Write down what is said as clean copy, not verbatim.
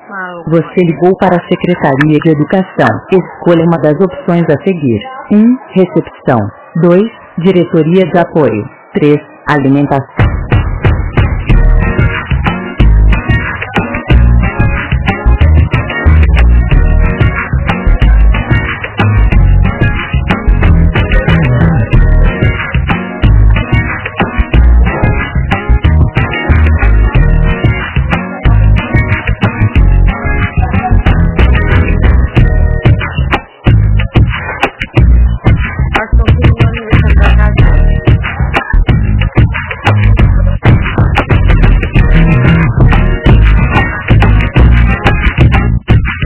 Você ligou para a Secretaria de Educação. Escolha uma das opções a seguir. 1. Recepção. 2. Diretoria de Apoio. 3. Alimentação.